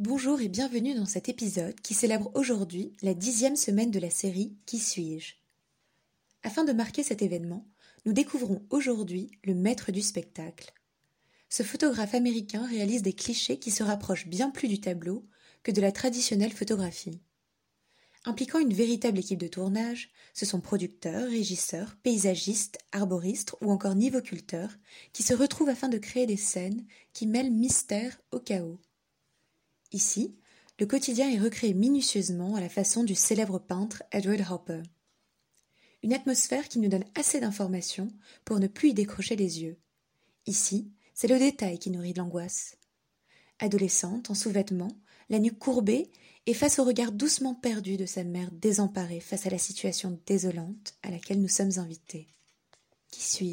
Bonjour et bienvenue dans cet épisode qui célèbre aujourd'hui la 10e semaine de la série Qui suis-je ? Afin de marquer cet événement, nous découvrons aujourd'hui le maître du spectacle. Ce photographe américain réalise des clichés qui se rapprochent bien plus du tableau que de la traditionnelle photographie. Impliquant une véritable équipe de tournage, ce sont producteurs, régisseurs, paysagistes, arboristes ou encore nivoculteurs qui se retrouvent afin de créer des scènes qui mêlent mystère au chaos. Ici, le quotidien est recréé minutieusement à la façon du célèbre peintre Edward Hopper. Une atmosphère qui nous donne assez d'informations pour ne plus y décrocher les yeux. Ici, c'est le détail qui nourrit l'angoisse. Adolescente, en sous-vêtements, la nuque courbée et face au regard doucement perdu de sa mère désemparée face à la situation désolante à laquelle nous sommes invités. Qui suis-je ?